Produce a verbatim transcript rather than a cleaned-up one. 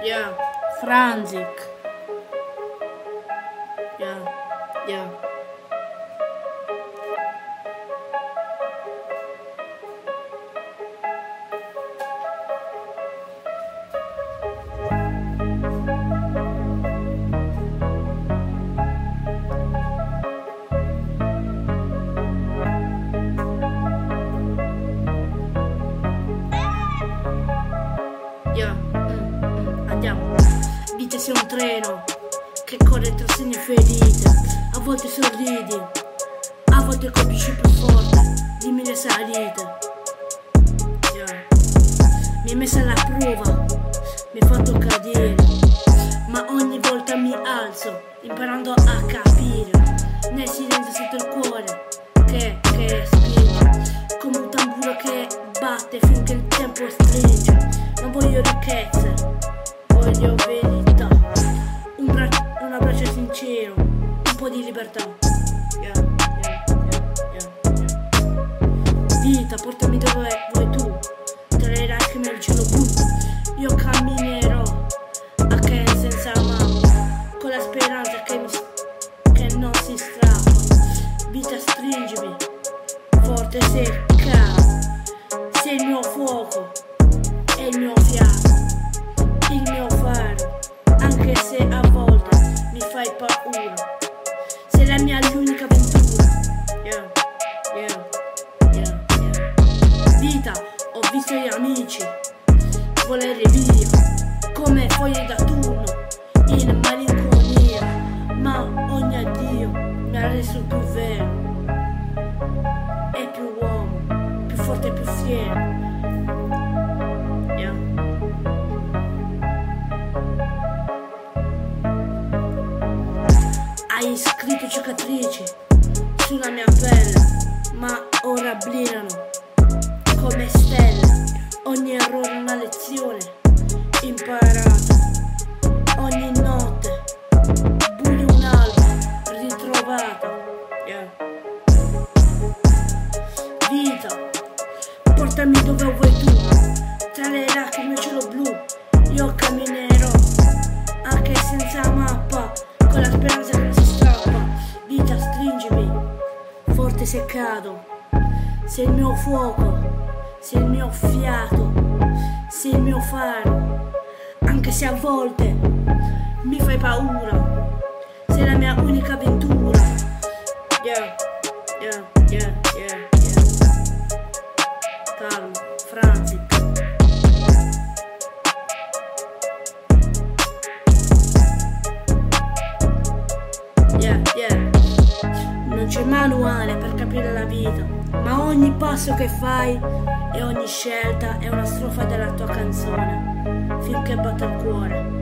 Yeah, Franzik. Yeah, yeah. Yeah, mm, mm, andiamo. Vita sei un treno che corre tra segni e ferite. A volte sorridi, a volte colpisci più forte. Dimmi le salite. Yeah. Mi hai messa alla prova, mi hai fatto cadere, ma ogni volta mi alzo, imparando a capire. Nel silenzio sotto il cuore che, che spinge, come un tamburo che batte finché il tempo stringe. Non voglio ricchezze, voglio verità, un, bra- un abbraccio sincero, un po' di libertà. Yeah, yeah, yeah, yeah, yeah. Vita, portami dove vuoi tu, tra le lacrime al cielo blu. Io camminerò a che senza mamma, con la speranza che, mi, che non si strappa. Vita, stringimi, forte secca, sei il mio fuoco, è il mio fiato, il mio faro, anche se a volte mi fai paura. Sei la mia l'unica avventura. Yeah, yeah, yeah, yeah. Vita, ho visto gli amici volare via come foglie d'autunno in malinconia, ma ogni addio mi ha reso più vero e più uomo, più forte e più fiero. Yeah. Hai scritto cicatrici sulla mia pelle, ma ora brillano come stelle. Ogni errore è una lezione imparata, ogni notte buio un'alba ritrovata. Yeah. Vita, portami dove vuoi tu, tra le lacrime e il cielo blu. Io camminerò anche senza mappa, con la speranza che non si strappa. Vita, stringimi, forte se cado, sei il mio fuoco, sei il mio fiato, sei il mio faro, anche se a volte mi fai paura. Sei la mia unica avventura. Yeah, yeah, yeah, yeah, yeah. Calmo, Franzik. Yeah, yeah. Non c'è manuale per capire la vita, ma ogni passo che fai e ogni scelta è una strofa della tua canzone, finché batte il cuore.